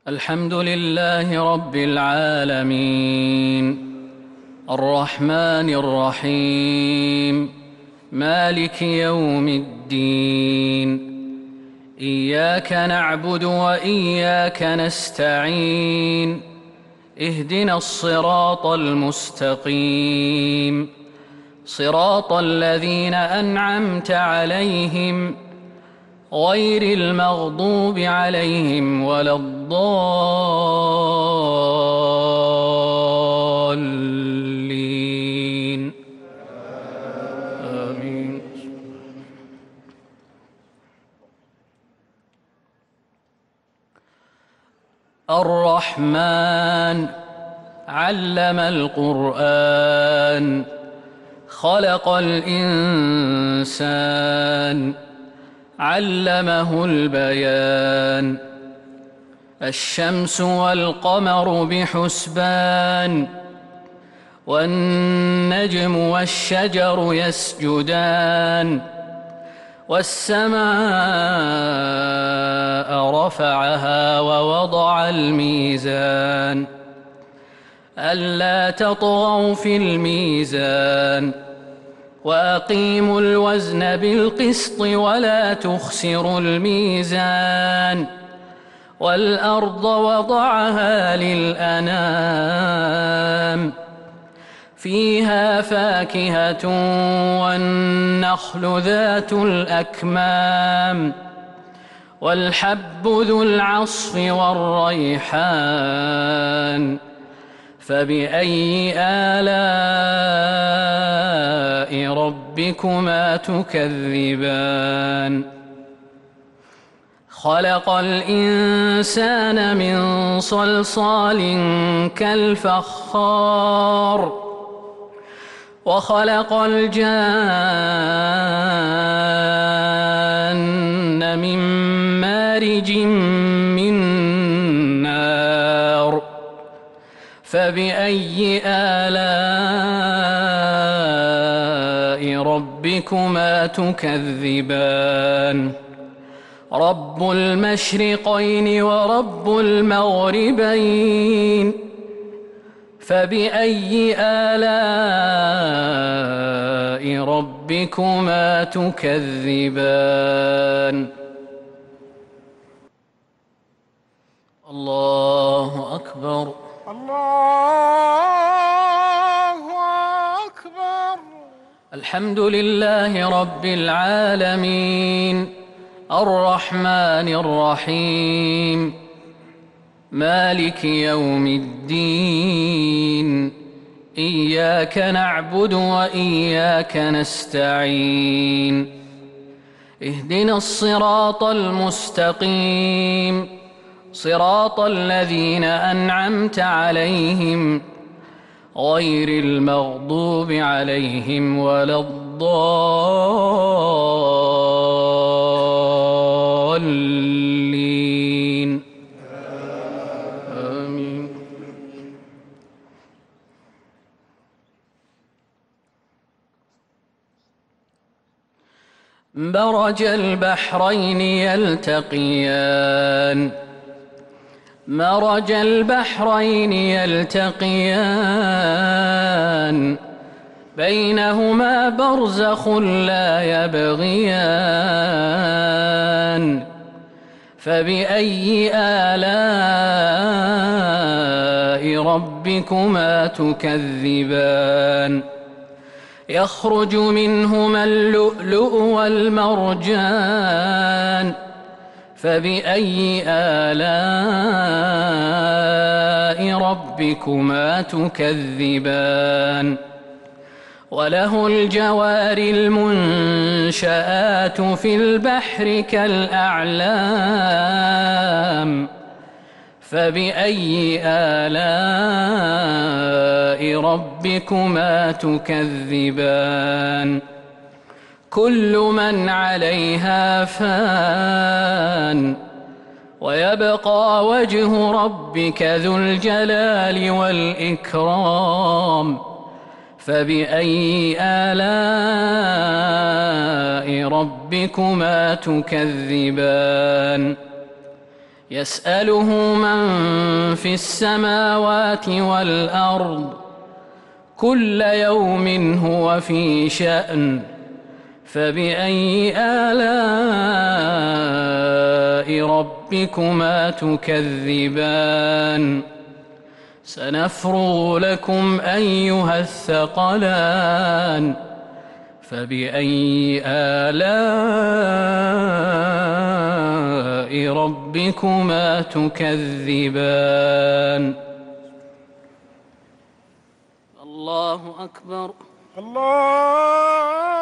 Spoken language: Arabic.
الحمد لله رب العالمين الرحمن الرحيم مالك يوم الدين إياك نعبد وإياك نستعين اهدنا الصراط المستقيم صراط الذين أنعمت عليهم غير المغضوب عليهم ولا الضالين آمين. الرحمن علم القرآن خلق الإنسان علمه البيان الشمس والقمر بحسبان والنجم والشجر يسجدان والسماء رفعها ووضع الميزان ألا تطغوا في الميزان وأقيموا الوزن بالقسط ولا تخسروا الميزان والأرض وضعها للأنام فيها فاكهة والنخل ذات الأكمام والحب ذو العصف والريحان فبأي آلاء ربكما تكذبان خلق الإنسان من صلصال كالفخار وخلق الجان من مارج من نار فبأي آلاء ربكما تكذبان رب المشرقين ورب المغربين فبأي آلاء ربكما تكذبان الله أكبر الله أكبر. الحمد لله رب العالمين الرحمن الرحيم مالك يوم الدين إياك نعبد وإياك نستعين اهدنا الصراط المستقيم صراط الذين أنعمت عليهم غير المغضوب عليهم ولا الضالين آمين. مرج البحرين يلتقيان مرج البحرين يلتقيان بينهما برزخ لا يبغيان فبأي آلاء ربكما تكذبان يخرج منهما اللؤلؤ والمرجان فبأي آلاء ربكما تكذبان وله الجوار المنشآت في البحر كالأعلام فبأي آلاء ربكما تكذبان كل من عليها فان ويبقى وجه ربك ذو الجلال والإكرام فبأي آلاء ربكما تكذبان يسأله من في السماوات والأرض كل يوم هو في شأن فبأي آلاء ربكما تكذبان سنفرغ لكم أيها الثقلان فبأي آلاء ربكما تكذبان الله أكبر الله